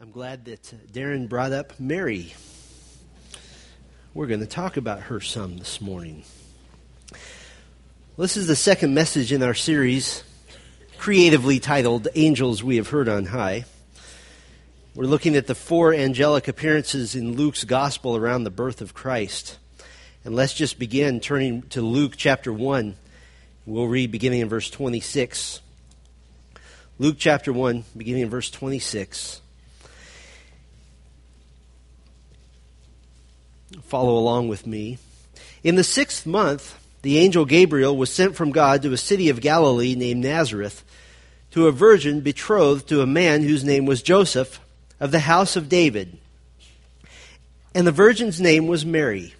I'm glad that Darren brought up Mary. We're going to talk about her some this morning. Well, this is the second message in our series, creatively titled Angels We Have Heard on High. We're looking at the four angelic appearances in Luke's gospel around the birth of Christ. And let's just begin turning to Luke chapter 1. We'll read beginning in verse 26. Luke chapter 1, beginning in verse 26. Follow along with me. In the 6th month, the angel Gabriel was sent from God to a city of Galilee named Nazareth, to a virgin betrothed to a man whose name was Joseph, of the house of David. And the virgin's name was Mary.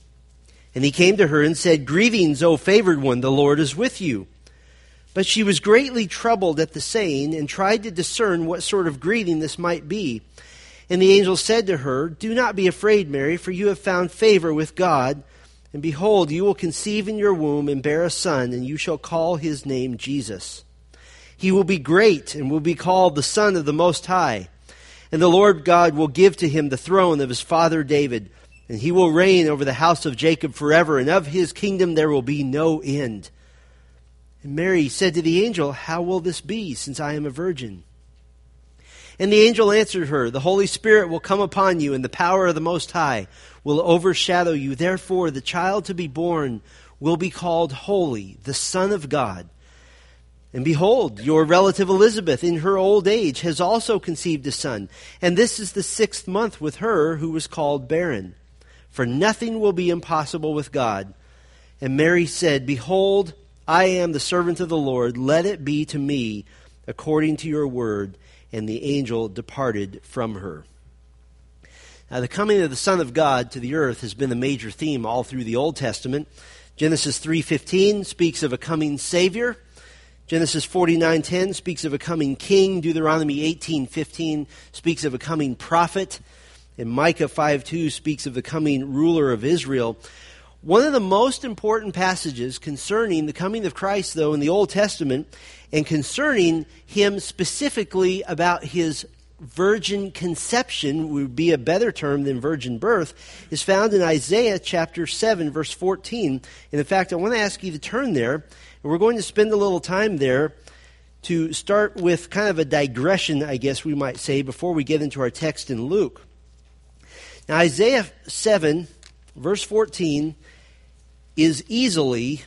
And he came to her and said, "Greetings, O favored one, the Lord is with you." But she was greatly troubled at the saying, and tried to discern what sort of greeting this might be. And the angel said to her, "Do not be afraid, Mary, for you have found favor with God. And behold, you will conceive in your womb and bear a son, and you shall call his name Jesus. He will be great and will be called the Son of the Most High. And the Lord God will give to him the throne of his father David, and he will reign over the house of Jacob forever, and of his kingdom there will be no end." And Mary said to the angel, "How will this be, since I am a virgin?" And the angel answered her, "The Holy Spirit will come upon you, and the power of the Most High will overshadow you. Therefore, the child to be born will be called Holy, the Son of God. And behold, your relative Elizabeth, in her old age, has also conceived a son. And this is the 6th month with her who was called barren. For nothing will be impossible with God." And Mary said, "Behold, I am the servant of the Lord. Let it be to me according to your word." And the angel departed from her. Now, the coming of the Son of God to the earth has been a major theme all through the Old Testament. Genesis 3:15 speaks of a coming Savior. Genesis 49:10 speaks of a coming king. Deuteronomy 18:15 speaks of a coming prophet. And Micah 5:2 speaks of the coming ruler of Israel. One of the most important passages concerning the coming of Christ, though, in the Old Testament, and concerning him specifically about his virgin conception, would be a better term than virgin birth, is found in Isaiah chapter 7, verse 14. And in fact, I want to ask you to turn there, and we're going to spend a little time there to start with kind of a digression, I guess we might say, before we get into our text in Luke. Now, Isaiah 7, verse 14, is easily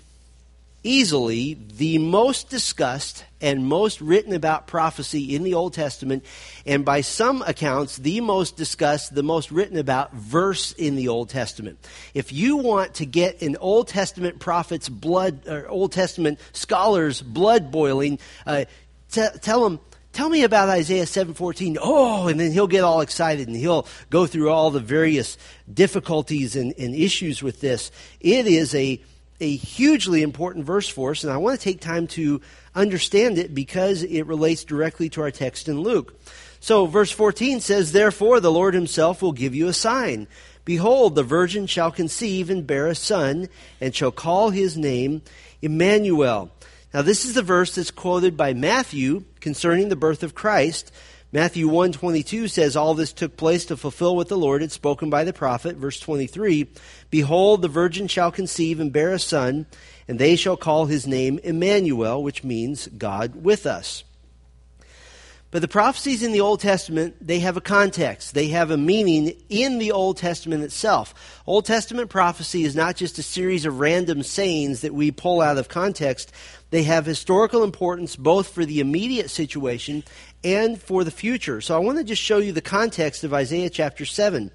the most discussed and most written about prophecy in the Old Testament, and by some accounts, the most discussed, the most written about verse in the Old Testament. If you want to get an Old Testament prophet's blood, or Old Testament scholar's blood boiling, tell him, "Tell me about Isaiah 7:14. Oh, and then he'll get all excited and he'll go through all the various difficulties and issues with this. It is a hugely important verse for us, and I want to take time to understand it because it relates directly to our text in Luke. So verse 14 says, "Therefore the Lord himself will give you a sign. Behold, the virgin shall conceive and bear a son, and shall call his name Emmanuel." Now, this is the verse that's quoted by Matthew concerning the birth of Christ. Matthew 1:22 says, "All this took place to fulfill what the Lord had spoken by the prophet." Verse 23, "Behold, the virgin shall conceive and bear a son, and they shall call his name Emmanuel," which means God with us. But the prophecies in the Old Testament, they have a context. They have a meaning in the Old Testament itself. Old Testament prophecy is not just a series of random sayings that we pull out of context. They have historical importance both for the immediate situation and for the future. So I want to just show you the context of Isaiah chapter 7.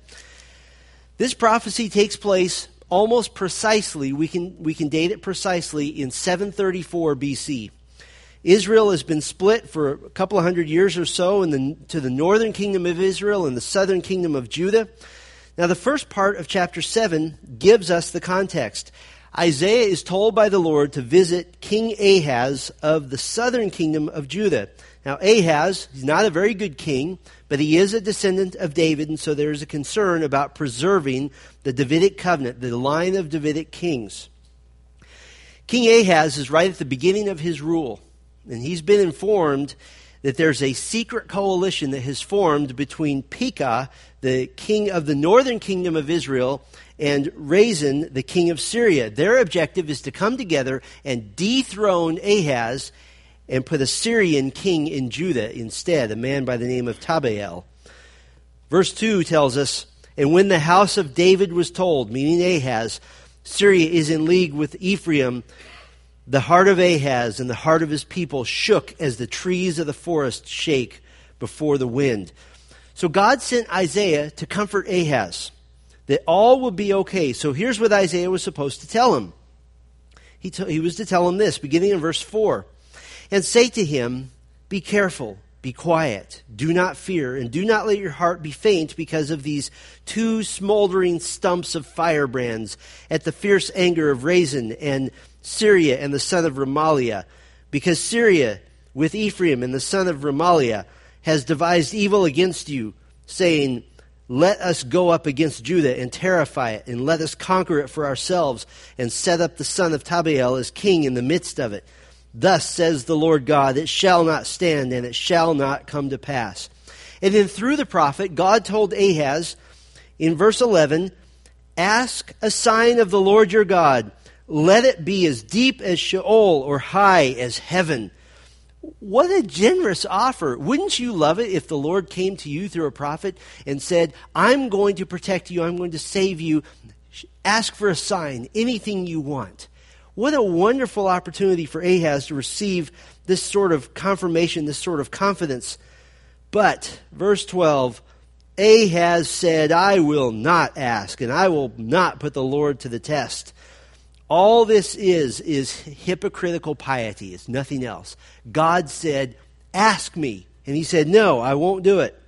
This prophecy takes place almost precisely, we can date it precisely, in 734 BC. Israel has been split for a couple of hundred years or so to the northern kingdom of Israel and the southern kingdom of Judah. Now, the first part of chapter 7 gives us the context. Isaiah is told by the Lord to visit King Ahaz of the southern kingdom of Judah. Now, Ahaz, he's not a very good king, but he is a descendant of David, and so there's a concern about preserving the Davidic covenant, the line of Davidic kings. King Ahaz is right at the beginning of his rule. And he's been informed that there's a secret coalition that has formed between Pekah, the king of the northern kingdom of Israel, and Rezin, the king of Syria. Their objective is to come together and dethrone Ahaz and put a Syrian king in Judah instead, a man by the name of Tabeel. Verse 2 tells us, and when the house of David was told, meaning Ahaz, Syria is in league with Ephraim, the heart of Ahaz and the heart of his people shook as the trees of the forest shake before the wind. So God sent Isaiah to comfort Ahaz, that all will be okay. So here's what Isaiah was supposed to tell him. He was to tell him this, beginning in verse 4. And say to him, be careful, be quiet, do not fear, and do not let your heart be faint because of these two smoldering stumps of firebrands at the fierce anger of Rezin and Syria and the son of Remaliah. Because Syria with Ephraim and the son of Remaliah has devised evil against you, saying, let us go up against Judah and terrify it, and let us conquer it for ourselves, and set up the son of Tabeel as king in the midst of it. Thus says the Lord God, it shall not stand, and it shall not come to pass. And then through the prophet, God told Ahaz in verse 11, ask a sign of the Lord your God. Let it be as deep as Sheol or high as heaven. What a generous offer. Wouldn't you love it if the Lord came to you through a prophet and said, I'm going to protect you, I'm going to save you. Ask for a sign, anything you want. What a wonderful opportunity for Ahaz to receive this sort of confirmation, this sort of confidence. But, verse 12, Ahaz said, I will not ask, and I will not put the Lord to the test. All this is hypocritical piety. It's nothing else. God said, ask me. And he said, no, I won't do it.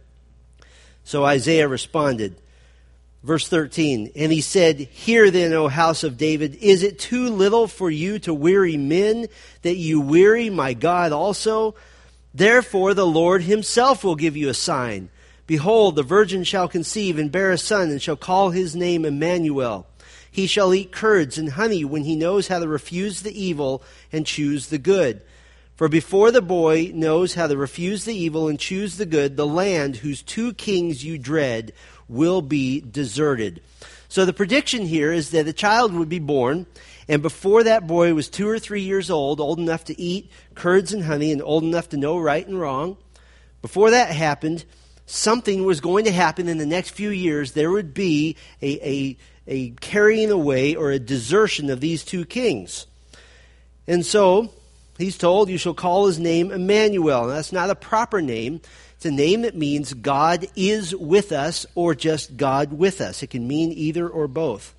So Isaiah responded, verse 13, and he said, hear then, O house of David, is it too little for you to weary men, that you weary my God also? Therefore the Lord himself will give you a sign. Behold, the virgin shall conceive and bear a son, and shall call his name Emmanuel. He shall eat curds and honey when he knows how to refuse the evil and choose the good. For before the boy knows how to refuse the evil and choose the good, the land whose two kings you dread will be deserted. So the prediction here is that a child would be born, and before that boy was 2 or 3 years old enough to eat curds and honey and old enough to know right and wrong, before that happened, something was going to happen in the next few years. There would be a carrying away or a desertion of these two kings. And so he's told, you shall call his name Emmanuel. And that's not a proper name. It's a name that means God is with us, or just God with us. It can mean either or both.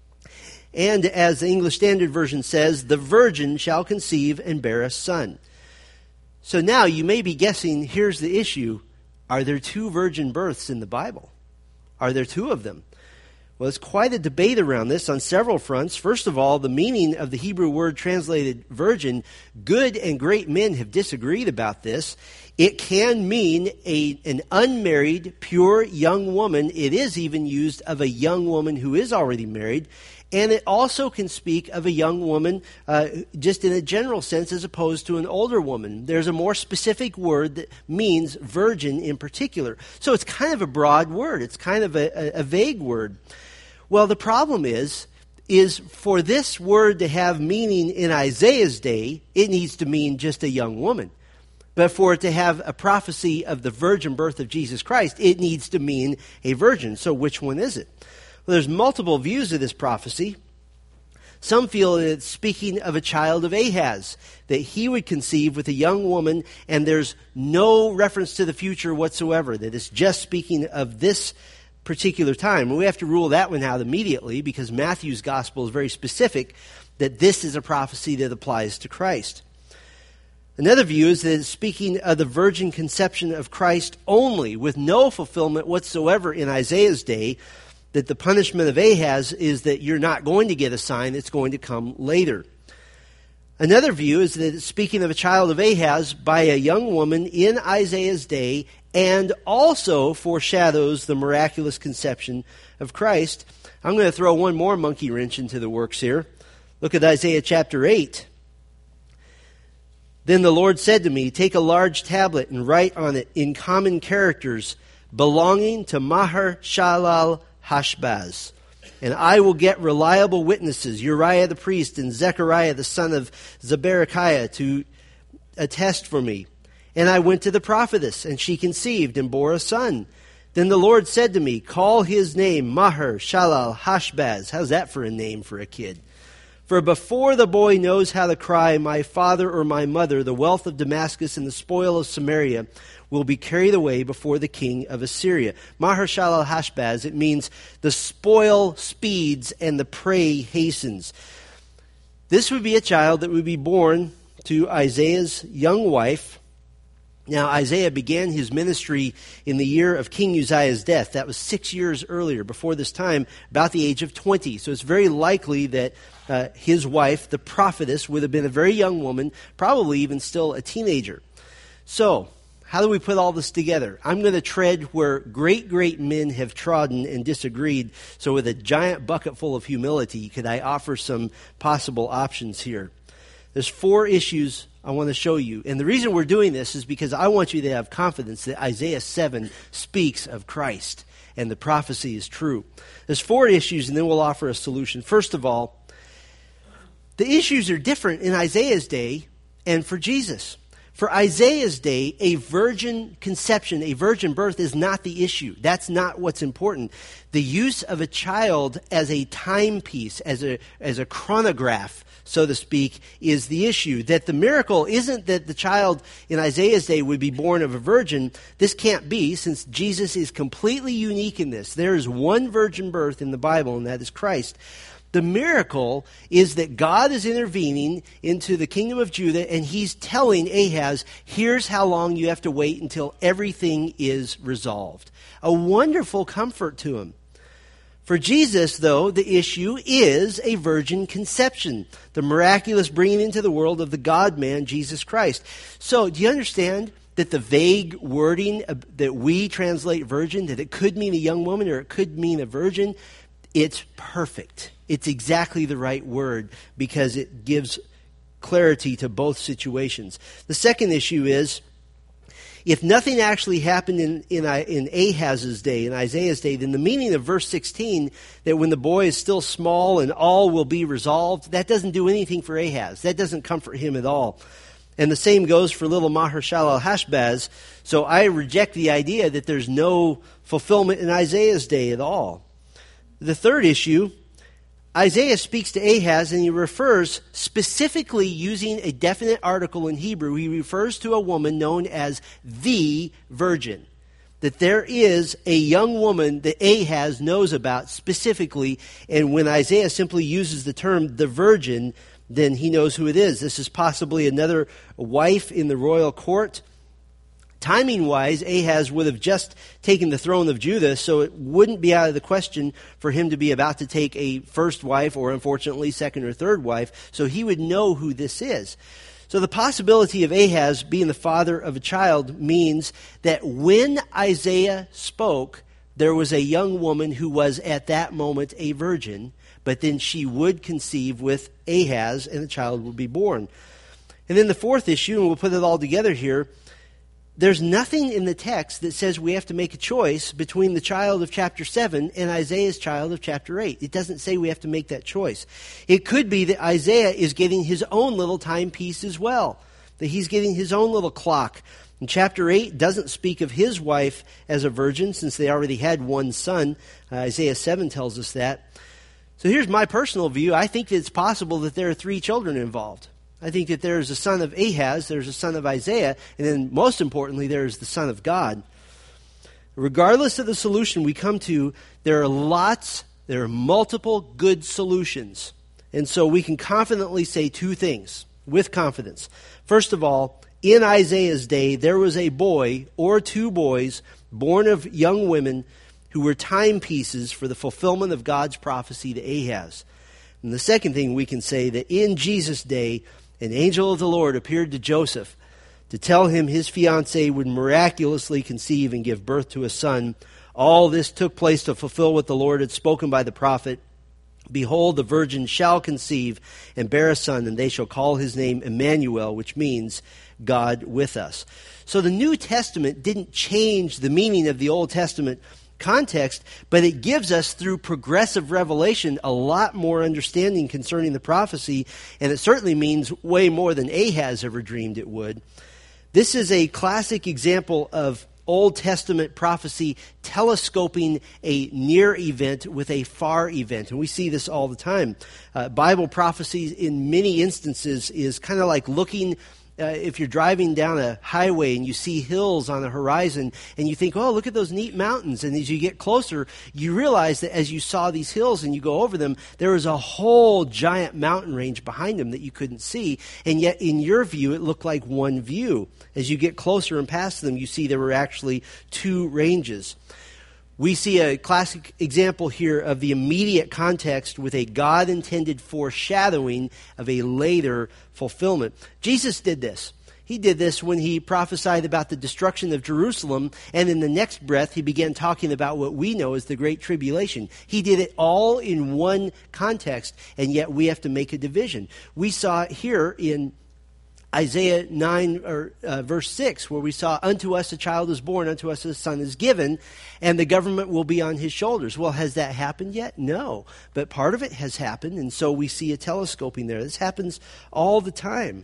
And as the English Standard Version says, the virgin shall conceive and bear a son. So now you may be guessing, here's the issue. Are there two virgin births in the Bible? Are there two of them? Well, there's quite a debate around this on several fronts. First of all, the meaning of the Hebrew word translated virgin, good and great men have disagreed about this. It can mean an unmarried, pure young woman. It is even used of a young woman who is already married. And it also can speak of a young woman just in a general sense as opposed to an older woman. There's a more specific word that means virgin in particular. So it's kind of a broad word. It's kind of a vague word. Well, the problem is for this word to have meaning in Isaiah's day, it needs to mean just a young woman. But for it to have a prophecy of the virgin birth of Jesus Christ, it needs to mean a virgin. So which one is it? Well, there's multiple views of this prophecy. Some feel that it's speaking of a child of Ahaz, that he would conceive with a young woman, and there's no reference to the future whatsoever, that it's just speaking of this particular time. And we have to rule that one out immediately because Matthew's gospel is very specific that this is a prophecy that applies to Christ. Another view is that it's speaking of the virgin conception of Christ only, with no fulfillment whatsoever in Isaiah's day, that the punishment of Ahaz is that you're not going to get a sign, it's going to come later. Another view is that it's speaking of a child of Ahaz by a young woman in Isaiah's day, and also foreshadows the miraculous conception of Christ. I'm going to throw one more monkey wrench into the works here. Look at Isaiah chapter 8. Then the Lord said to me, take a large tablet and write on it in common characters, belonging to Maher-shalal-hash-baz. And I will get reliable witnesses, Uriah the priest and Zechariah the son of Zeberechiah, to attest for me. And I went to the prophetess, and she conceived and bore a son. Then the Lord said to me, call his name Maher-shalal-hash-baz. How's that for a name for a kid? For before the boy knows how to cry, my father or my mother, the wealth of Damascus and the spoil of Samaria will be carried away before the king of Assyria. Maher-shalal-hash-baz, it means the spoil speeds and the prey hastens. This would be a child that would be born to Isaiah's young wife. Now, Isaiah began his ministry in the year of King Uzziah's death. That was 6 years earlier, before this time, about the age of 20. So it's very likely that his wife, the prophetess, would have been a very young woman, probably even still a teenager. So, how do we put all this together? I'm going to tread where great, great men have trodden and disagreed. So with a giant bucket full of humility, could I offer some possible options here? There's 4 issues I want to show you. And the reason we're doing this is because I want you to have confidence that Isaiah 7 speaks of Christ and the prophecy is true. There's 4 issues, and then we'll offer a solution. First of all, the issues are different in Isaiah's day and for Jesus. For Isaiah's day, a virgin conception, a virgin birth is not the issue. That's not what's important. The use of a child as a timepiece, as a chronograph, so to speak, is the issue. That the miracle isn't that the child in Isaiah's day would be born of a virgin. This can't be, since Jesus is completely unique in this. There is one virgin birth in the Bible, and that is Christ. The miracle is that God is intervening into the kingdom of Judah, and he's telling Ahaz, here's how long you have to wait until everything is resolved. A wonderful comfort to him. For Jesus, though, the issue is a virgin conception, the miraculous bringing into the world of the God-man, Jesus Christ. So, do you understand that the vague wording that we translate virgin, that it could mean a young woman or it could mean a virgin, it's perfect. It's exactly the right word because it gives clarity to both situations. The second issue is, if nothing actually happened in Ahaz's day, in Isaiah's day, then the meaning of verse 16, that when the boy is still small and all will be resolved, that doesn't do anything for Ahaz. That doesn't comfort him at all. And the same goes for little Maher-shalal-hash-baz. So I reject the idea that there's no fulfillment in Isaiah's day at all. The third issue, Isaiah speaks to Ahaz, and he refers specifically using a definite article in Hebrew. He refers to a woman known as the virgin. That there is a young woman that Ahaz knows about specifically, and when Isaiah simply uses the term the virgin, then he knows who it is. This is possibly another wife in the royal court. Timing-wise, Ahaz would have just taken the throne of Judah, so it wouldn't be out of the question for him to be about to take a first wife or, unfortunately, second or third wife, so he would know who this is. So the possibility of Ahaz being the father of a child means that when Isaiah spoke, there was a young woman who was at that moment a virgin, but then she would conceive with Ahaz and the child would be born. And then the fourth issue, and we'll put it all together here, there's nothing in the text that says we have to make a choice between the child of chapter 7 and Isaiah's child of chapter 8. It doesn't say we have to make that choice. It could be that Isaiah is getting his own little timepiece as well, that he's getting his own little clock. And chapter 8 doesn't speak of his wife as a virgin, since they already had one son. Isaiah 7 tells us that. So here's my personal view. I think that it's possible that there are 3 children involved. I think that there's a son of Ahaz, there's a son of Isaiah, and then most importantly, there's the son of God. Regardless of the solution we come to, there are multiple good solutions. And so we can confidently say 2 things, with confidence. First of all, in Isaiah's day, there was a boy or 2 boys born of young women who were timepieces for the fulfillment of God's prophecy to Ahaz. And the second thing we can say, that in Jesus' day, an angel of the Lord appeared to Joseph to tell him his fiancée would miraculously conceive and give birth to a son. All this took place to fulfill what the Lord had spoken by the prophet. Behold, the virgin shall conceive and bear a son, and they shall call his name Emmanuel, which means God with us. So the New Testament didn't change the meaning of the Old Testament context, but it gives us, through progressive revelation, a lot more understanding concerning the prophecy, and it certainly means way more than Ahaz ever dreamed it would. This is a classic example of Old Testament prophecy telescoping a near event with a far event. And we see this all the time. Bible prophecy in many instances is kind of like looking, if you're driving down a highway and you see hills on the horizon and you think, oh, look at those neat mountains. And as you get closer, you realize that as you saw these hills and you go over them, there was a whole giant mountain range behind them that you couldn't see. And yet in your view, it looked like one view. As you get closer and past them, you see there were actually two ranges. We see a classic example here of the immediate context with a God-intended foreshadowing of a later fulfillment. Jesus did this. He did this when he prophesied about the destruction of Jerusalem, and in the next breath he began talking about what we know as the Great Tribulation. He did it all in one context, and yet we have to make a division. We saw it here in Isaiah 9, verse 6, where we saw, unto us a child is born, unto us a son is given, and the government will be on his shoulders. Well, has that happened yet? No. But part of it has happened, and so we see a telescoping there. This happens all the time.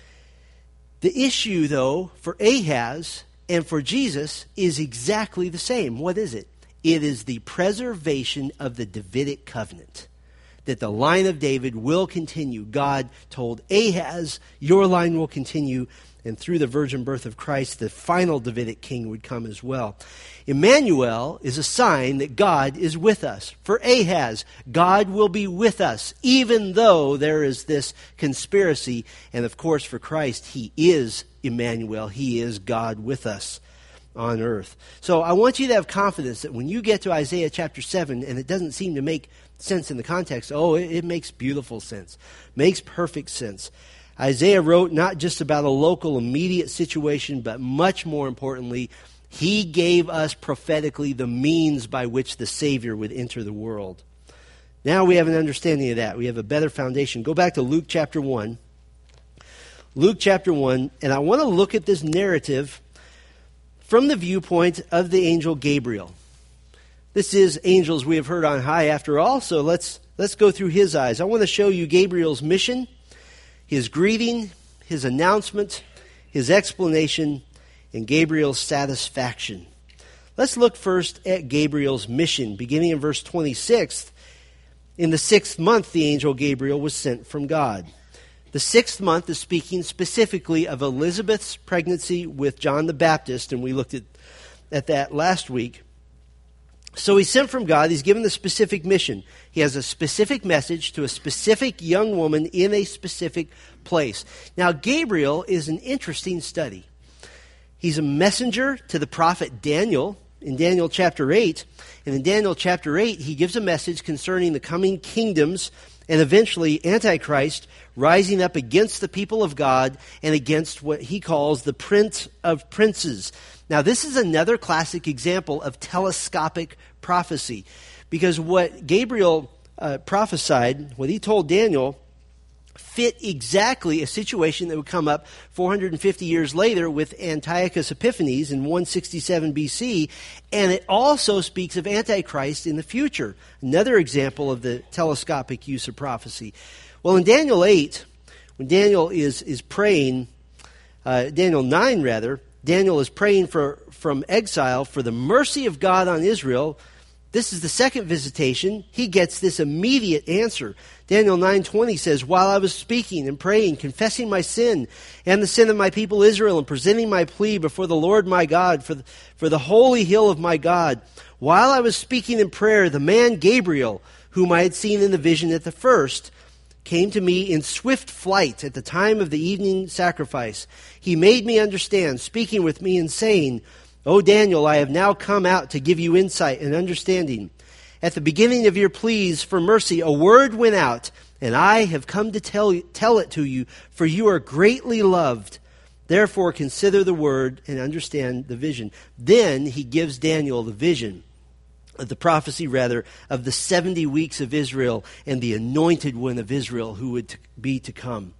The issue, though, for Ahaz and for Jesus is exactly the same. What is it? It is the preservation of the Davidic covenant, that the line of David will continue. God told Ahaz, your line will continue, and through the virgin birth of Christ, the final Davidic king would come as well. Emmanuel is a sign that God is with us. For Ahaz, God will be with us, even though there is this conspiracy. And of course, for Christ, he is Emmanuel. He is God with us on earth. So I want you to have confidence that when you get to Isaiah chapter 7, and it doesn't seem to make sense in the context, it makes beautiful sense. Makes perfect sense. Isaiah wrote not just about a local immediate situation, but much more importantly, he gave us prophetically the means by which the Savior would enter the world. Now we have an understanding of that. We have a better foundation. Go back to Luke chapter 1. Luke chapter 1, and I want to look at this narrative from the viewpoint of the angel Gabriel. This is angels we have heard on high after all, so let's go through his eyes. I want to show you Gabriel's mission, his greeting, his announcement, his explanation, and Gabriel's satisfaction. Let's look first at Gabriel's mission, beginning in verse 26. In the 6th month, the angel Gabriel was sent from God. The 6th month is speaking specifically of Elizabeth's pregnancy with John the Baptist, and we looked at that last week. So he's sent from God. He's given the specific mission. He has a specific message to a specific young woman in a specific place. Now, Gabriel is an interesting study. He's a messenger to the prophet Daniel in Daniel chapter 8. And in Daniel chapter 8, he gives a message concerning the coming kingdoms and eventually Antichrist rising up against the people of God and against what he calls the Prince of Princes. Now, this is another classic example of telescopic prophecy, because what Gabriel prophesied, what he told Daniel, fit exactly a situation that would come up 450 years later with Antiochus Epiphanes in 167 BC, and it also speaks of Antichrist in the future. Another example of the telescopic use of prophecy. Well, in Daniel 8, when Daniel is praying, Daniel 9 rather, Daniel is praying from exile for the mercy of God on Israel. This is the second visitation. He gets this immediate answer. Daniel 9:20 says, while I was speaking and praying, confessing my sin and the sin of my people Israel, and presenting my plea before the Lord my God for the holy hill of my God, while I was speaking in prayer, the man Gabriel, whom I had seen in the vision at the first, came to me in swift flight at the time of the evening sacrifice. He made me understand, speaking with me and saying, O Daniel, I have now come out to give you insight and understanding. At the beginning of your pleas for mercy, a word went out, and I have come to tell it to you, for you are greatly loved. Therefore, consider the word and understand the vision. Then he gives Daniel the vision. the prophecy rather, of the 70 weeks of Israel and the anointed one of Israel who would be to come.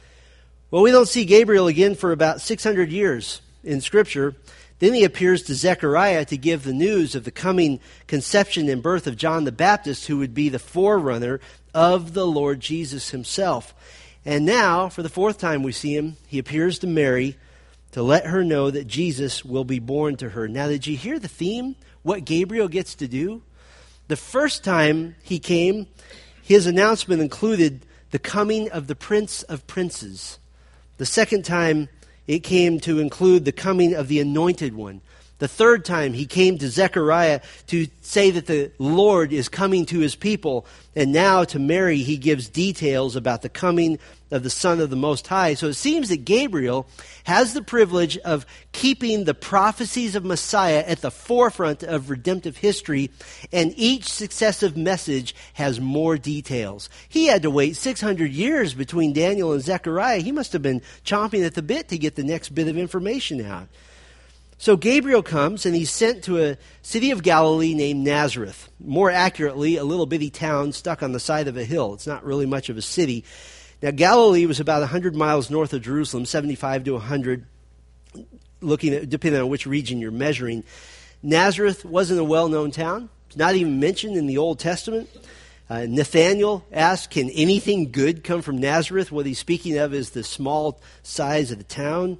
Well, we don't see Gabriel again for about 600 years in Scripture. Then he appears to Zechariah to give the news of the coming conception and birth of John the Baptist, who would be the forerunner of the Lord Jesus himself. And now, for the fourth time we see him, he appears to Mary to let her know that Jesus will be born to her. Now, did you hear the theme? What Gabriel gets to do? The first time he came, his announcement included the coming of the Prince of Princes. The second time, it came to include the coming of the Anointed One. The third time, he came to Zechariah to say that the Lord is coming to his people. And now to Mary, he gives details about the coming of the Son of the Most High. So it seems that Gabriel has the privilege of keeping the prophecies of Messiah at the forefront of redemptive history, and each successive message has more details. He had to wait 600 years between Daniel and Zechariah. He must have been chomping at the bit to get the next bit of information out. So Gabriel comes, and he's sent to a city of Galilee named Nazareth. More accurately, a little bitty town stuck on the side of a hill. It's not really much of a city. Now, Galilee was about 100 miles north of Jerusalem, 75 to 100, depending on which region you're measuring. Nazareth wasn't a well-known town. It's not even mentioned in the Old Testament. Nathanael asked, can anything good come from Nazareth? What he's speaking of is the small size of the town.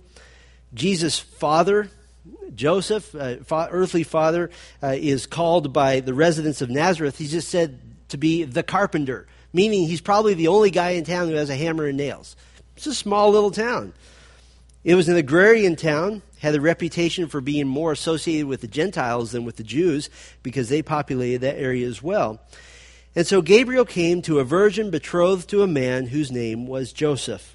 Jesus' father, Joseph, earthly father, is called by the residents of Nazareth, he's just said to be the carpenter, meaning he's probably the only guy in town who has a hammer and nails. It's a small little town. It was an agrarian town, had a reputation for being more associated with the Gentiles than with the Jews because they populated that area as well. And so Gabriel came to a virgin betrothed to a man whose name was Joseph.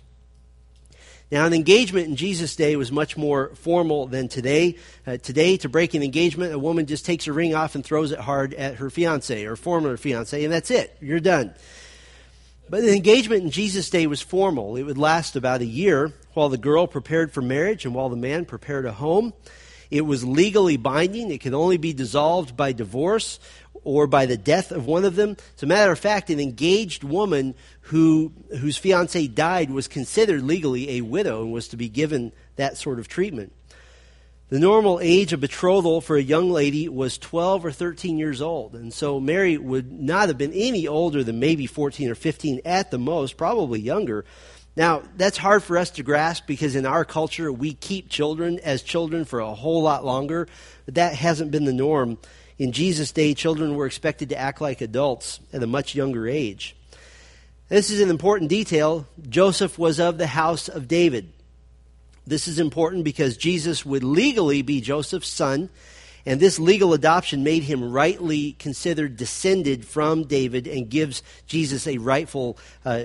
Now, an engagement in Jesus' day was much more formal than today. Today, to break an engagement, a woman just takes her ring off and throws it hard at her fiancé or former fiancé, and that's it. You're done. But an engagement in Jesus' day was formal. It would last about a year while the girl prepared for marriage and while the man prepared a home. It was legally binding. It could only be dissolved by divorce or by the death of one of them. As a matter of fact, an engaged woman whose fiancé died was considered legally a widow and was to be given that sort of treatment. The normal age of betrothal for a young lady was 12 or 13 years old. And so Mary would not have been any older than maybe 14 or 15 at the most, probably younger. Now, that's hard for us to grasp because in our culture, we keep children as children for a whole lot longer. But that hasn't been the norm. In Jesus' day, children were expected to act like adults at a much younger age. This is an important detail. Joseph was of the house of David. This is important because Jesus would legally be Joseph's son, and this legal adoption made him rightly considered descended from David and gives Jesus a rightful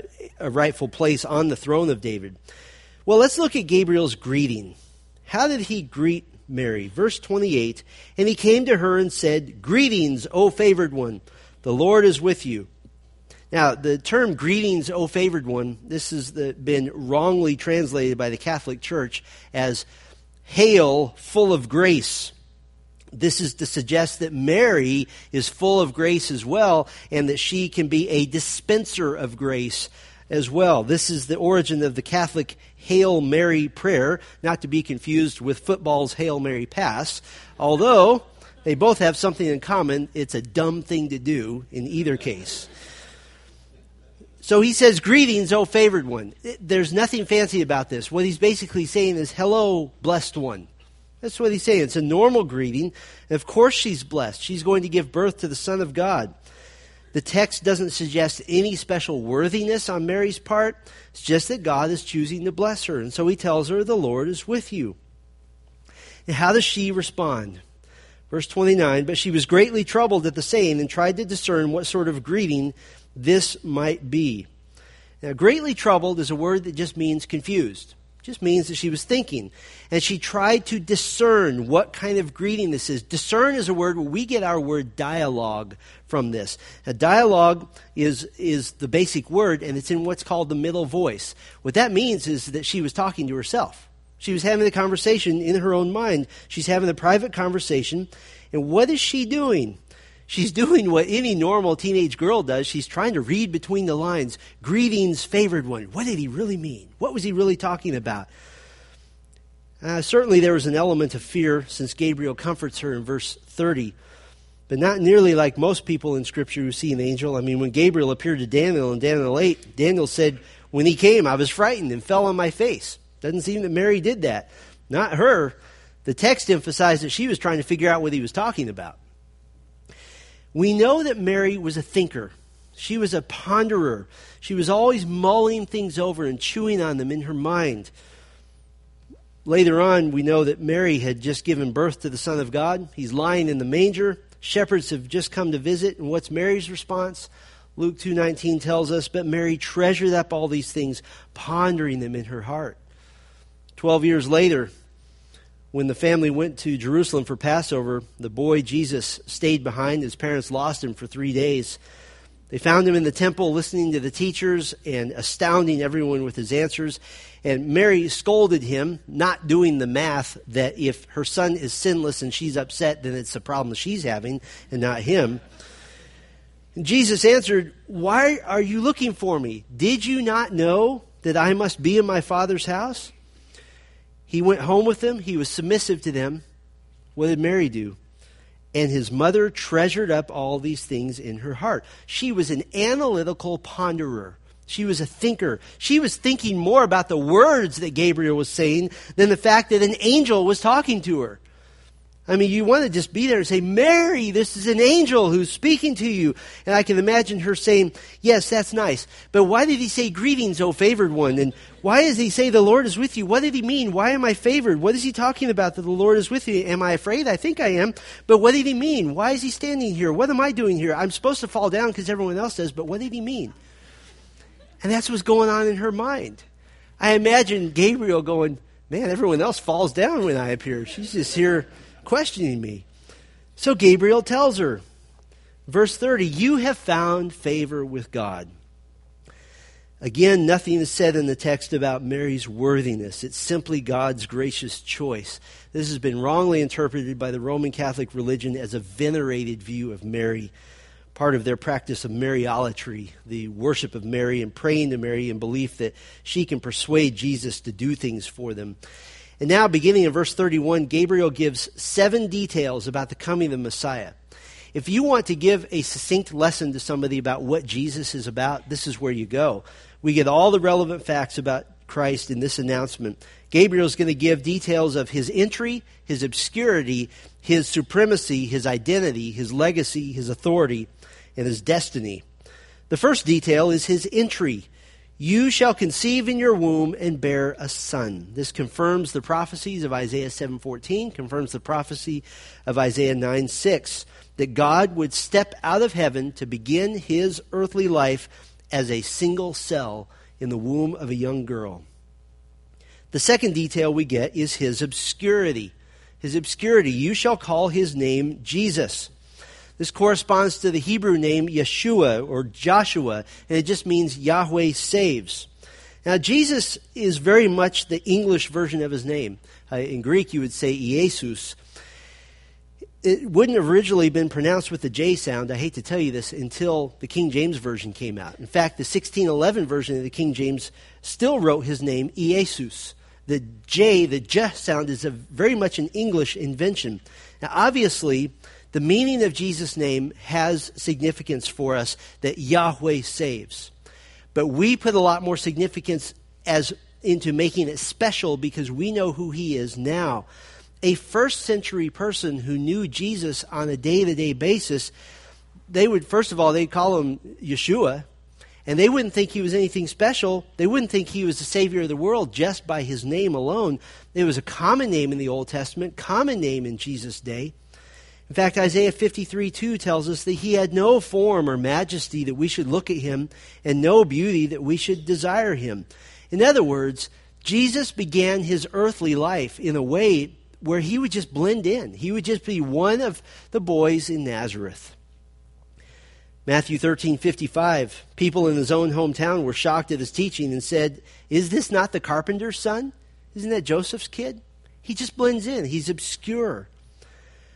place on the throne of David. Well, let's look at Gabriel's greeting. How did he greet Mary? Verse 28, and he came to her and said, "Greetings, O favored one, the Lord is with you." Now, the term "greetings, O favored one," this has been wrongly translated by the Catholic Church as "Hail, full of grace." This is to suggest that Mary is full of grace as well, and that she can be a dispenser of grace as well. This is the origin of the Catholic Hail Mary prayer, not to be confused with football's Hail Mary pass, although they both have something in common. It's a dumb thing to do in either case. So he says, "Greetings, O favored one." There's nothing fancy about this. What he's basically saying is, "Hello, blessed one." That's what he's saying. It's a normal greeting. And of course she's blessed. She's going to give birth to the Son of God. The text doesn't suggest any special worthiness on Mary's part. It's just that God is choosing to bless her. And so he tells her, "The Lord is with you." And how does she respond? Verse 29, "But she was greatly troubled at the saying and tried to discern what sort of greeting this might be." Now, greatly troubled is a word that just means confused. It just means that she was thinking. And she tried to discern what kind of greeting this is. Discern is a word where we get our word dialogue from this. A dialogue is the basic word, and it's in what's called the middle voice. What that means is that she was talking to herself. She was having a conversation in her own mind. She's having a private conversation. And what is she doing? She's doing what any normal teenage girl does. She's trying to read between the lines. Greetings, favored one. What did he really mean? What was he really talking about? Certainly there was an element of fear since Gabriel comforts her in verse 30, but not nearly like most people in Scripture who see an angel. I mean, when Gabriel appeared to Daniel in Daniel 8, Daniel said, when he came, I was frightened and fell on my face. Doesn't seem that Mary did that. Not her. The text emphasized that she was trying to figure out what he was talking about. We know that Mary was a thinker. She was a ponderer. She was always mulling things over and chewing on them in her mind. Later on, we know that Mary had just given birth to the Son of God. He's lying in the manger. Shepherds have just come to visit. And what's Mary's response? Luke 2:19 tells us, but Mary treasured up all these things, pondering them in her heart. 12 years later, when the family went to Jerusalem for Passover, the boy Jesus stayed behind. His parents lost him for 3 days. They found him in the temple listening to the teachers and astounding everyone with his answers. And Mary scolded him, not doing the math that if her son is sinless and she's upset, then it's a problem she's having and not him. And Jesus answered, why are you looking for me? Did you not know that I must be in my Father's house? He went home with them. He was submissive to them. What did Mary do? And his mother treasured up all these things in her heart. She was an analytical ponderer. She was a thinker. She was thinking more about the words that Gabriel was saying than the fact that an angel was talking to her. I mean, you want to just be there and say, Mary, this is an angel who's speaking to you. And I can imagine her saying, yes, that's nice. But why did he say, greetings, O favored one? And why does he say, the Lord is with you? What did he mean? Why am I favored? What is he talking about that the Lord is with you? Am I afraid? I think I am. But what did he mean? Why is he standing here? What am I doing here? I'm supposed to fall down because everyone else does, but what did he mean? And that's what's going on in her mind. I imagine Gabriel going, man, everyone else falls down when I appear. She's just here questioning me. So Gabriel tells her, verse 30, you have found favor with God. Again, nothing is said in the text about Mary's worthiness. It's simply God's gracious choice. This has been wrongly interpreted by the Roman Catholic religion as a venerated view of Mary, part of their practice of Mariolatry, the worship of Mary and praying to Mary in belief that she can persuade Jesus to do things for them. And now, beginning in verse 31, Gabriel gives 7 details about the coming of the Messiah. If you want to give a succinct lesson to somebody about what Jesus is about, this is where you go. We get all the relevant facts about Christ in this announcement. Gabriel is going to give details of his entry, his obscurity, his supremacy, his identity, his legacy, his authority, and his destiny. The first detail is his entry. You shall conceive in your womb and bear a son. This confirms the prophecies of Isaiah 7:14, confirms the prophecy of Isaiah 9:6, that God would step out of heaven to begin his earthly life as a single cell in the womb of a young girl. The second detail we get is his obscurity. His obscurity, you shall call his name Jesus. This corresponds to the Hebrew name Yeshua or Joshua, and it just means Yahweh saves. Now, Jesus is very much the English version of his name. In Greek, you would say Iesus. It wouldn't have originally been pronounced with the J sound, I hate to tell you this, until the King James Version came out. In fact, the 1611 version of the King James still wrote his name Iesus. The J sound is very much an English invention. Now, obviously, the meaning of Jesus' name has significance for us, that Yahweh saves. But we put a lot more significance into making it special because we know who he is now. A first century person who knew Jesus on a day-to-day basis, they'd call him Yeshua, and they wouldn't think he was anything special. They wouldn't think he was the Savior of the world just by his name alone. It was a common name in the Old Testament, common name in Jesus' day. In fact, Isaiah 53:2 tells us that he had no form or majesty that we should look at him, and no beauty that we should desire him. In other words, Jesus began his earthly life in a way where he would just blend in. He would just be one of the boys in Nazareth. Matthew 13:55, people in his own hometown were shocked at his teaching and said, is this not the carpenter's son? Isn't that Joseph's kid? He just blends in. He's obscure.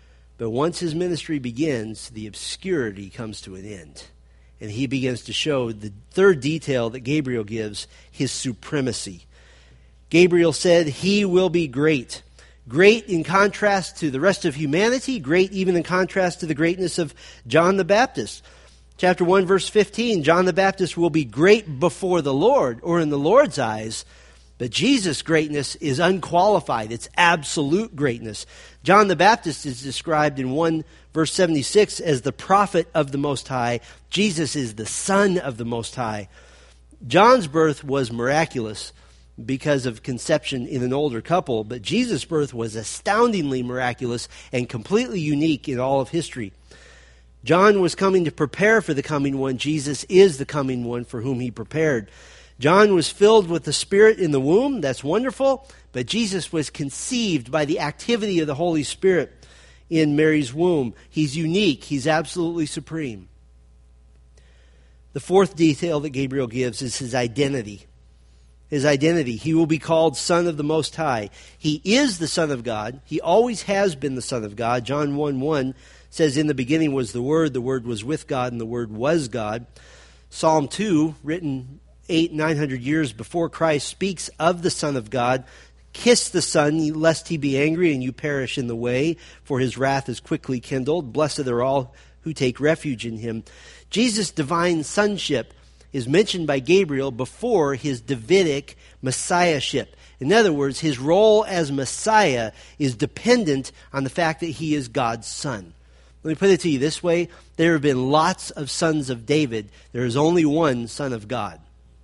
But once his ministry begins, the obscurity comes to an end. And he begins to show the third detail that Gabriel gives, his supremacy. Gabriel said, he will be great. Great in contrast to the rest of humanity, great even in contrast to the greatness of John the Baptist. Chapter 1, verse 15, John the Baptist will be great before the Lord, or in the Lord's eyes, but Jesus' greatness is unqualified. It's absolute greatness. John the Baptist is described in 1 verse 76 as the prophet of the Most High. Jesus is the Son of the Most High. John's birth was miraculous because of conception in an older couple, but Jesus' birth was astoundingly miraculous and completely unique in all of history. John was coming to prepare for the coming one. Jesus is the coming one for whom he prepared. John was filled with the Spirit in the womb. That's wonderful. But Jesus was conceived by the activity of the Holy Spirit in Mary's womb. He's unique. He's absolutely supreme. The fourth detail that Gabriel gives is his identity. His identity. He will be called Son of the Most High. He is the Son of God. He always has been the Son of God. John 1:1 says, in the beginning was the Word was with God, and the Word was God. Psalm 2, written 900 years before Christ, speaks of the Son of God. Kiss the Son, lest he be angry and you perish in the way, for his wrath is quickly kindled. Blessed are all who take refuge in him. Jesus' divine sonship is mentioned by Gabriel before his Davidic messiahship. In other words, his role as Messiah is dependent on the fact that he is God's son. Let me put it to you this way. There have been lots of sons of David. There is only one Son of God.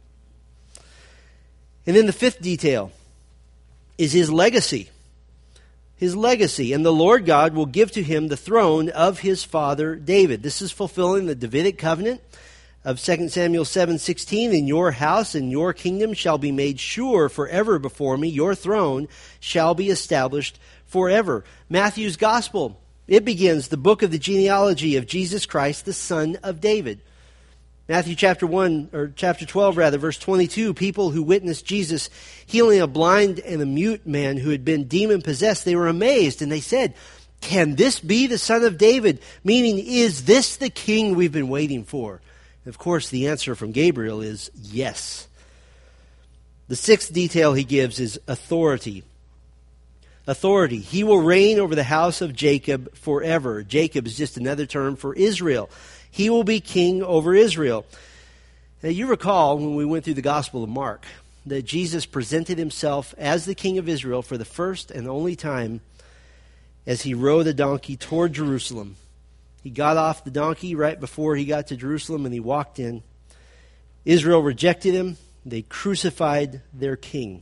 And then the fifth detail is his legacy. His legacy. And the Lord God will give to him the throne of his father David. This is fulfilling the Davidic covenant of 2 Samuel 7:16. In your house and your kingdom shall be made sure forever before me. Your throne shall be established forever. Matthew's gospel, it begins the book of the genealogy of Jesus Christ, the son of David. Matthew chapter 12, verse 22, people who witnessed Jesus healing a blind and a mute man who had been demon-possessed, they were amazed, and they said, can this be the Son of David? Meaning, is this the king we've been waiting for? And of course, the answer from Gabriel is yes. The sixth detail he gives is authority. Authority. He will reign over the house of Jacob forever. Jacob is just another term for Israel. He will be king over Israel. Now, you recall when we went through the Gospel of Mark that Jesus presented himself as the king of Israel for the first and only time as he rode a donkey toward Jerusalem. He got off the donkey right before he got to Jerusalem and he walked in. Israel rejected him. They crucified their king.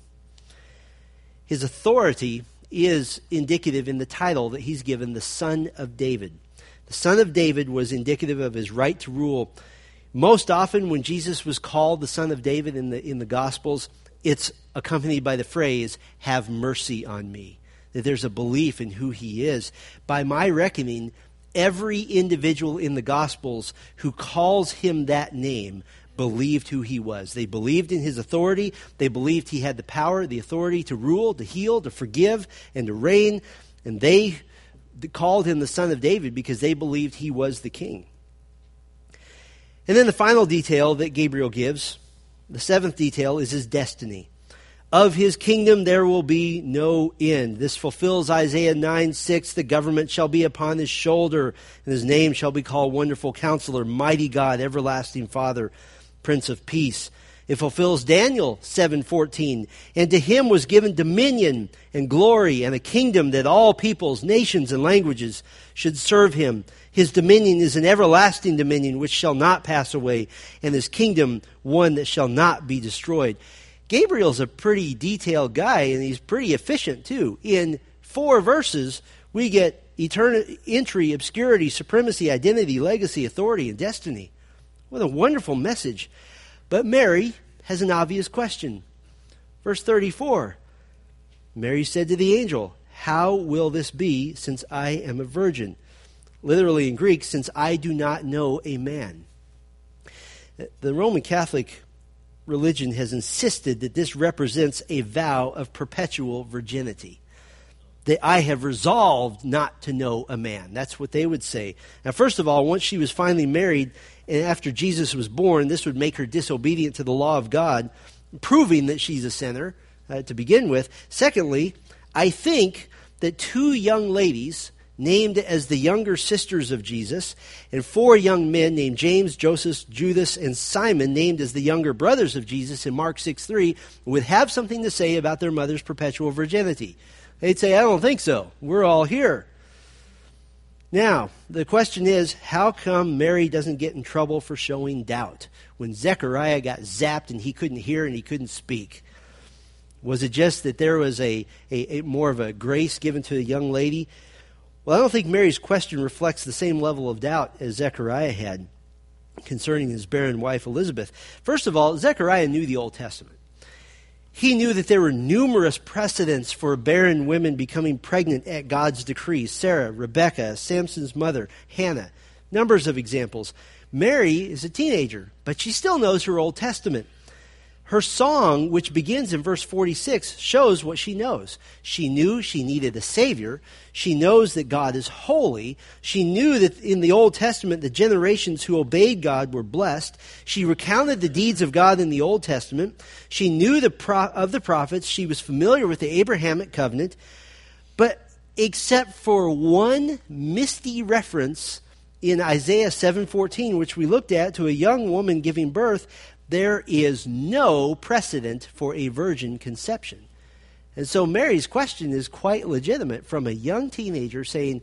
His authority is indicative in the title that he's given, the Son of David. The Son of David was indicative of his right to rule. Most often when Jesus was called the Son of David in the Gospels, it's accompanied by the phrase, have mercy on me. That there's a belief in who he is. By my reckoning, every individual in the Gospels who calls him that name believed who he was. They believed in his authority. They believed he had the power, the authority to rule, to heal, to forgive, and to reign. And they called him the Son of David because they believed he was the king. And then the final detail that Gabriel gives, the seventh detail, is his destiny. Of his kingdom there will be no end. This fulfills Isaiah 9:6. The government shall be upon his shoulder, and his name shall be called Wonderful Counselor, Mighty God, Everlasting Father, Prince of Peace. It fulfills Daniel 7:14. And to him was given dominion and glory and a kingdom that all peoples, nations, and languages should serve him. His dominion is an everlasting dominion which shall not pass away, and his kingdom one that shall not be destroyed. Gabriel's a pretty detailed guy, and he's pretty efficient too. In 4 verses, we get entry, obscurity, supremacy, identity, legacy, authority, and destiny. What a wonderful message. But Mary has an obvious question. Verse 34, Mary said to the angel, how will this be since I am a virgin? Literally in Greek, since I do not know a man. The Roman Catholic religion has insisted that this represents a vow of perpetual virginity. that I have resolved not to know a man. That's what they would say. Now, first of all, once she was finally married, and after Jesus was born, this would make her disobedient to the law of God, proving that she's a sinner to begin with. Secondly, I think that 2 young ladies named as the younger sisters of Jesus, and 4 young men named James, Joseph, Judas, and Simon, named as the younger brothers of Jesus in Mark 6:3, would have something to say about their mother's perpetual virginity. They'd say, I don't think so. We're all here. Now, the question is, how come Mary doesn't get in trouble for showing doubt when Zechariah got zapped and he couldn't hear and he couldn't speak? Was it just that there was a more of a grace given to a young lady? Well, I don't think Mary's question reflects the same level of doubt as Zechariah had concerning his barren wife Elizabeth. First of all, Zechariah knew the Old Testament. He knew that there were numerous precedents for barren women becoming pregnant at God's decree. Sarah, Rebecca, Samson's mother, Hannah. Numbers of examples. Mary is a teenager, but she still knows her Old Testament. Her song, which begins in verse 46, shows what she knows. She knew she needed a Savior. She knows that God is holy. She knew that in the Old Testament, the generations who obeyed God were blessed. She recounted the deeds of God in the Old Testament. She knew of the prophets. She was familiar with the Abrahamic covenant. But except for one misty reference in Isaiah 7:14, which we looked at, to a young woman giving birth, there is no precedent for a virgin conception. And so Mary's question is quite legitimate from a young teenager saying,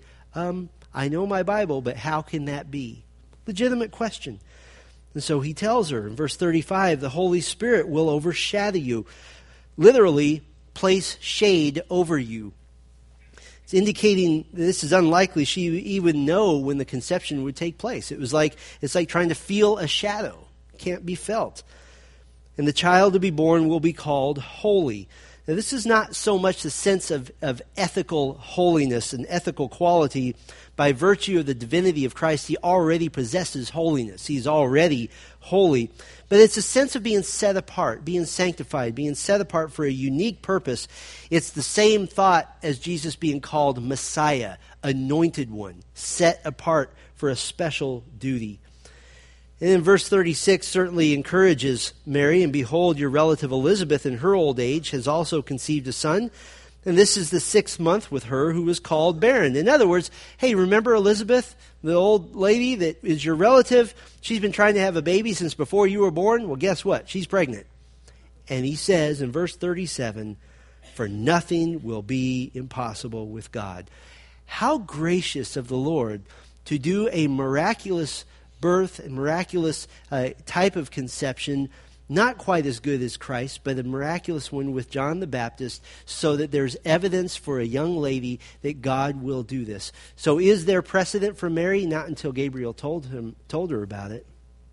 I know my Bible, but how can that be? Legitimate question. And so he tells her in verse 35, the Holy Spirit will overshadow you. Literally, place shade over you. It's indicating that this is unlikely she even know when the conception would take place. It's like trying to feel a shadow. Can't be felt. And the child to be born will be called holy. Now, this is not so much the sense of ethical holiness and ethical quality. By virtue of the divinity of Christ, he already possesses holiness. He's already holy. But it's a sense of being set apart, being sanctified, being set apart for a unique purpose. It's the same thought as Jesus being called Messiah, anointed one, set apart for a special duty. And then verse 36 certainly encourages Mary, and behold, your relative Elizabeth in her old age has also conceived a son, and this is the 6th month with her who was called barren. In other words, hey, remember Elizabeth, the old lady that is your relative? She's been trying to have a baby since before you were born. Well, guess what? She's pregnant. And he says in verse 37, for nothing will be impossible with God. How gracious of the Lord to do a miraculous birth, a miraculous type of conception, not quite as good as Christ, but a miraculous one with John the Baptist, so that there's evidence for a young lady that God will do this. So is there precedent for Mary? Not until Gabriel told her about it.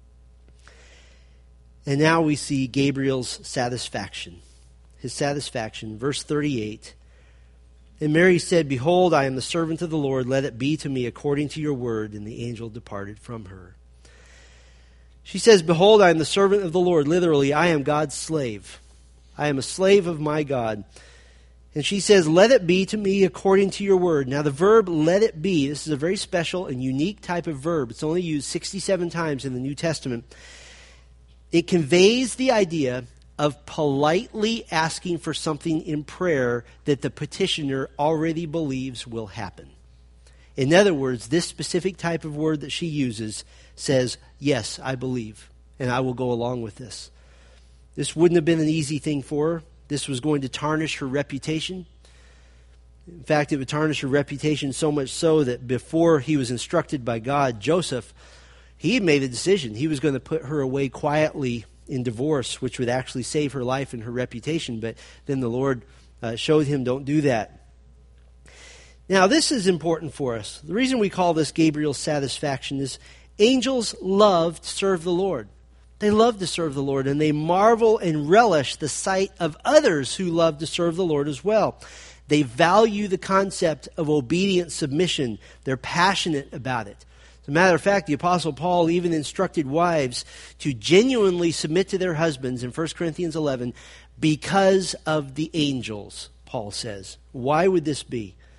And now we see Gabriel's satisfaction. His satisfaction, verse 38. And Mary said, behold, I am the servant of the Lord. Let it be to me according to your word. And the angel departed from her. She says, behold, I am the servant of the Lord. Literally, I am God's slave. I am a slave of my God. And she says, let it be to me according to your word. Now the verb let it be, this is a very special and unique type of verb. It's only used 67 times in the New Testament. It conveys the idea of politely asking for something in prayer that the petitioner already believes will happen. In other words, this specific type of word that she uses says, yes, I believe, and I will go along with this. This wouldn't have been an easy thing for her. This was going to tarnish her reputation. In fact, it would tarnish her reputation so much so that before he was instructed by God, Joseph, he had made a decision. He was going to put her away quietly in divorce, which would actually save her life and her reputation. But then the Lord showed him, don't do that. Now, this is important for us. The reason we call this Gabriel's satisfaction is angels love to serve the Lord. They love to serve the Lord, and they marvel and relish the sight of others who love to serve the Lord as well. They value the concept of obedient submission. They're passionate about it. As a matter of fact, the Apostle Paul even instructed wives to genuinely submit to their husbands in 1 Corinthians 11 because of the angels, Paul says. Why would this be?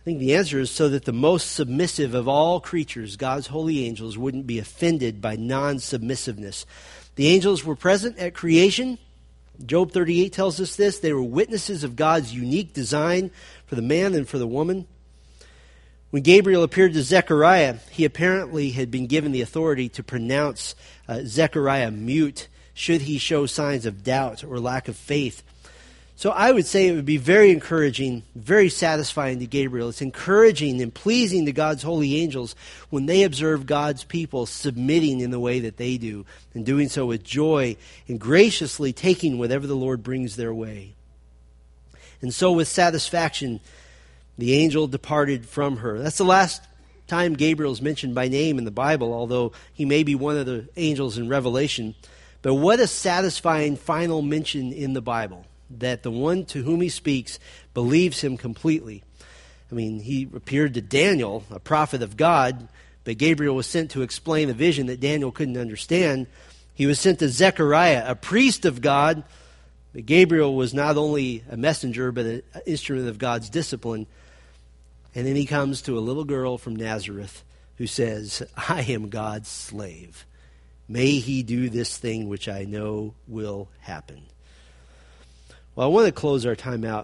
I think the answer is so that the most submissive of all creatures, God's holy angels, wouldn't be offended by non-submissiveness. The angels were present at creation. Job 38 tells us this. They were witnesses of God's unique design for the man and for the woman. When Gabriel appeared to Zechariah, he apparently had been given the authority to pronounce Zechariah mute should he show signs of doubt or lack of faith. So I would say it would be very encouraging, very satisfying to Gabriel. It's encouraging and pleasing to God's holy angels when they observe God's people submitting in the way that they do, and doing so with joy and graciously taking whatever the Lord brings their way. And so with satisfaction, the angel departed from her. That's the last time Gabriel is mentioned by name in the Bible, although he may be one of the angels in Revelation. But what a satisfying final mention in the Bible, that the one to whom he speaks believes him completely. I mean, he appeared to Daniel, a prophet of God, but Gabriel was sent to explain a vision that Daniel couldn't understand. He was sent to Zechariah, a priest of God, but Gabriel was not only a messenger, but an instrument of God's discipline. And then he comes to a little girl from Nazareth who says, I am God's slave. May he do this thing which I know will happen. Well, I want to close our time out.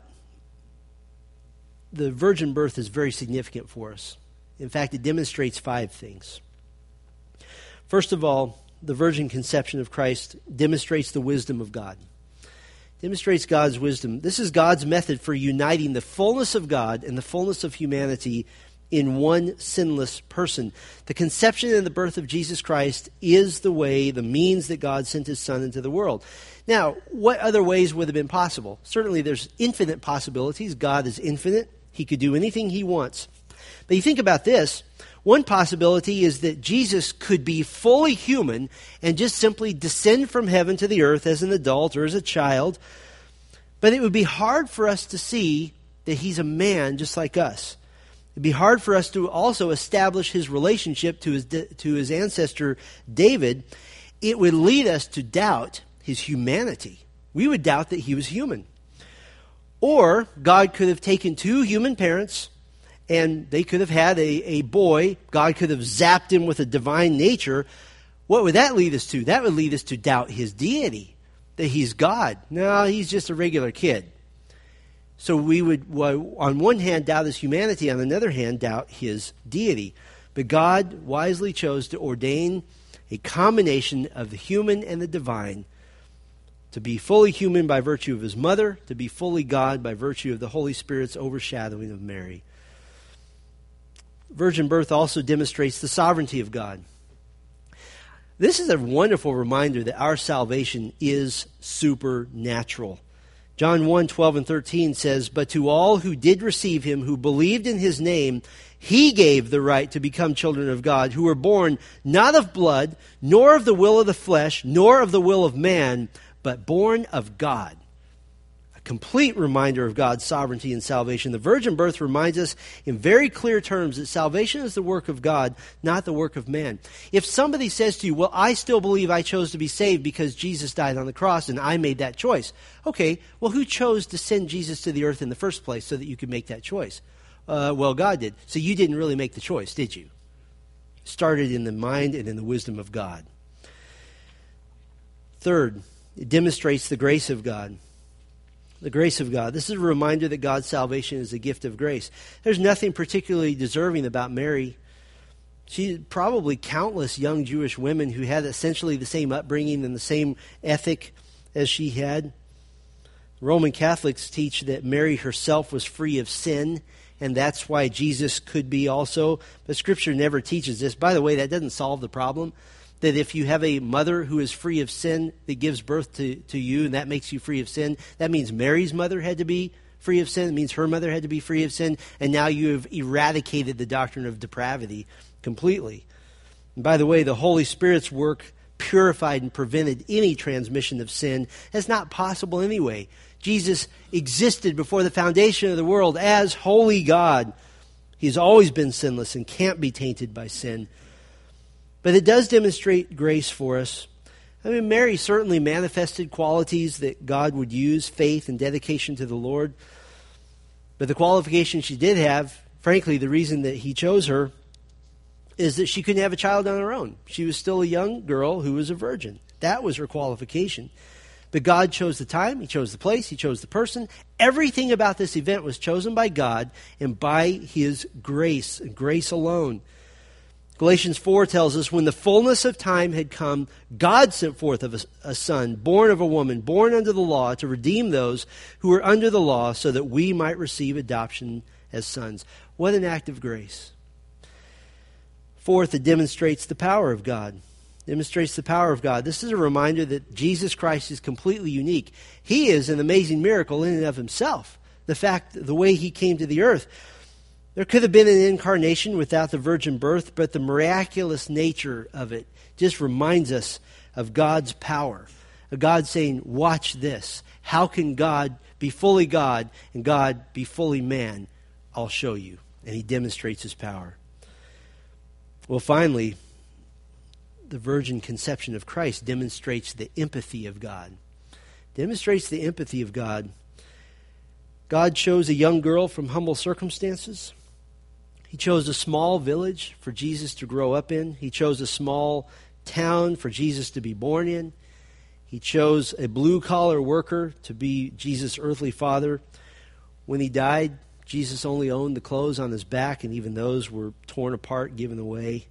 The virgin birth is very significant for us. In fact, it demonstrates 5 things. First of all, the virgin conception of Christ demonstrates the wisdom of God. Demonstrates God's wisdom. This is God's method for uniting the fullness of God and the fullness of humanity in one sinless person. The conception and the birth of Jesus Christ is the way, the means that God sent his Son into the world. Now, what other ways would have been possible? Certainly there's infinite possibilities. God is infinite. He could do anything he wants. But you think about this. One possibility is that Jesus could be fully human and just simply descend from heaven to the earth as an adult or as a child. But it would be hard for us to see that he's a man just like us. It'd be hard for us to also establish his relationship to his ancestor David. It would lead us to doubt his humanity. We would doubt that he was human. Or God could have taken 2 human parents and they could have had a boy. God could have zapped him with a divine nature. What would that lead us to? That would lead us to doubt his deity, that he's God. No, he's just a regular kid. So we would, on one hand, doubt his humanity, on another hand, doubt his deity. But God wisely chose to ordain a combination of the human and the divine, to be fully human by virtue of his mother, to be fully God by virtue of the Holy Spirit's overshadowing of Mary. Virgin birth also demonstrates the sovereignty of God. This is a wonderful reminder that our salvation is supernatural. John 1:12 and 13 says, But to all who did receive him, who believed in his name, he gave the right to become children of God, who were born not of blood, nor of the will of the flesh, nor of the will of man, but born of God. A complete reminder of God's sovereignty and salvation. The virgin birth reminds us in very clear terms that salvation is the work of God, not the work of man. If somebody says to you, well, I still believe I chose to be saved because Jesus died on the cross and I made that choice. Okay, well, who chose to send Jesus to the earth in the first place so that you could make that choice? Well, God did. So you didn't really make the choice, did you? Started in the mind and in the wisdom of God. Third, it demonstrates the grace of God. The grace of God. This is a reminder that God's salvation is a gift of grace. There's nothing particularly deserving about Mary. She probably countless young Jewish women who had essentially the same upbringing and the same ethic as she had. Roman Catholics teach that Mary herself was free of sin, and that's why Jesus could be also. But Scripture never teaches this. By the way, that doesn't solve the problem. That if you have a mother who is free of sin that gives birth to you, and that makes you free of sin, that means Mary's mother had to be free of sin. It means her mother had to be free of sin. And now you have eradicated the doctrine of depravity completely. And by the way, the Holy Spirit's work purified and prevented any transmission of sin. That's not possible anyway. Jesus existed before the foundation of the world as holy God. He's always been sinless and can't be tainted by sin. But it does demonstrate grace for us. I mean, Mary certainly manifested qualities that God would use, faith and dedication to the Lord. But the qualification she did have, Frankly, the reason that he chose her is that she couldn't have a child on her own. She was still a young girl who was a virgin. That was her qualification. But God chose the time, He chose the place, He chose the person. Everything about this event was chosen by God and by His grace, and grace alone. Galatians 4 tells us, when the fullness of time had come, God sent forth a son, born of a woman, born under the law, to redeem those who were under the law, so that we might receive adoption as sons. What an act of grace. Fourth, it demonstrates the power of God. Demonstrates the power of God. This is a reminder that Jesus Christ is completely unique. He is an amazing miracle in and of Himself. The way He came to the earth. There could have been an incarnation without the virgin birth, but the miraculous nature of it just reminds us of God's power. Of God saying, watch this. How can God be fully God and God be fully man? I'll show you. And He demonstrates His power. Well, finally, the virgin conception of Christ demonstrates the empathy of God. Demonstrates the empathy of God. God chose a young girl from humble circumstances. He chose a small village for Jesus to grow up in. He chose a small town for Jesus to be born in. He chose a blue-collar worker to be Jesus' earthly father. When He died, Jesus only owned the clothes on His back, and even those were torn apart, given away.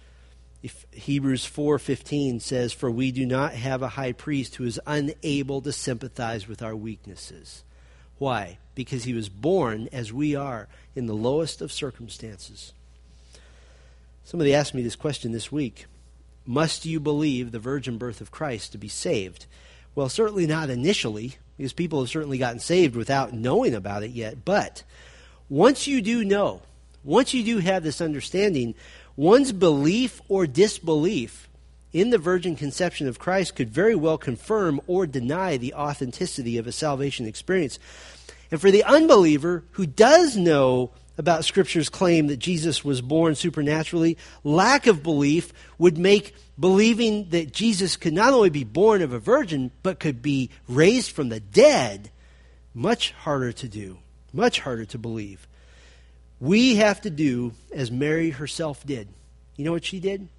Hebrews 4:15 says, "For we do not have a high priest who is unable to sympathize with our weaknesses." Why? Because He was born as we are, in the lowest of circumstances. Somebody asked me this question this week. Must you believe the virgin birth of Christ to be saved? Well, certainly not initially, because people have certainly gotten saved without knowing about it yet. But once you do know, once you do have this understanding, one's belief or disbelief in the virgin conception of Christ could very well confirm or deny the authenticity of a salvation experience. And for the unbeliever who does know about Scripture's claim that Jesus was born supernaturally, lack of belief would make believing that Jesus could not only be born of a virgin, but could be raised from the dead much harder to do, much harder to believe. We have to do as Mary herself did. You know what she did?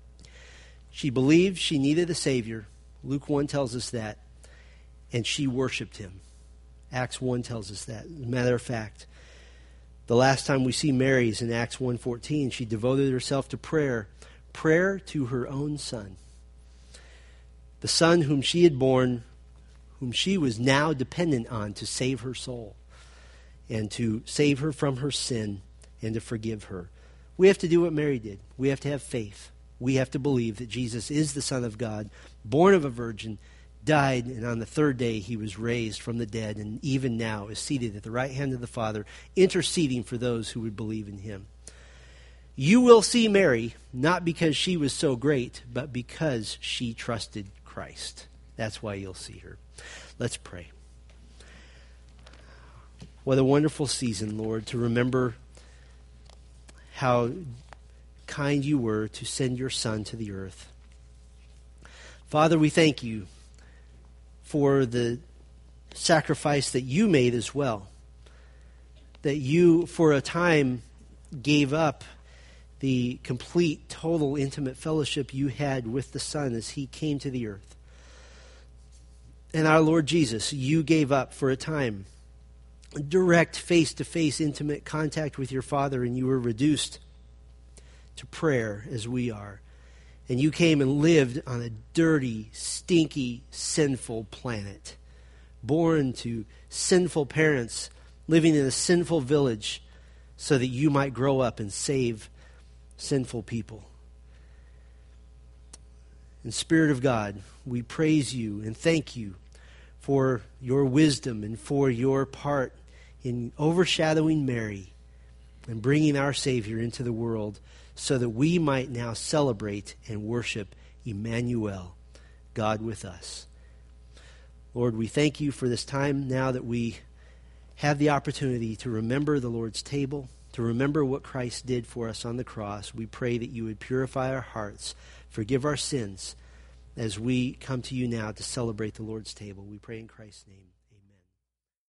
She believed she needed a Savior. Luke 1 tells us that. And she worshiped Him. Acts 1 tells us that. As a matter of fact, the last time we see Mary is in Acts 1:14. She devoted herself to prayer. Prayer to her own son. The son whom she had born, whom she was now dependent on to save her soul. And to save her from her sin and to forgive her. We have to do what Mary did. We have to have faith. We have to believe that Jesus is the Son of God, born of a virgin, died, and on the third day He was raised from the dead, and even now is seated at the right hand of the Father, interceding for those who would believe in Him. You will see Mary, not because she was so great, but because she trusted Christ. That's why you'll see her. Let's pray. What a wonderful season, Lord, to remember how kind You were to send Your Son to the earth. Father, we thank You for the sacrifice that You made as well. That You, for a time, gave up the complete, total, intimate fellowship You had with the Son as He came to the earth. And our Lord Jesus, You gave up for a time direct, face-to-face, intimate contact with Your Father, and You were reduced to prayer as we are. And You came and lived on a dirty, stinky, sinful planet, born to sinful parents, living in a sinful village, so that You might grow up and save sinful people. And Spirit of God, we praise You and thank You for Your wisdom and for Your part in overshadowing Mary and bringing our Savior into the world so that we might now celebrate and worship Emmanuel, God with us. Lord, we thank You for this time now that we have the opportunity to remember the Lord's table, to remember what Christ did for us on the cross. We pray that You would purify our hearts, forgive our sins as we come to You now to celebrate the Lord's table. We pray in Christ's name.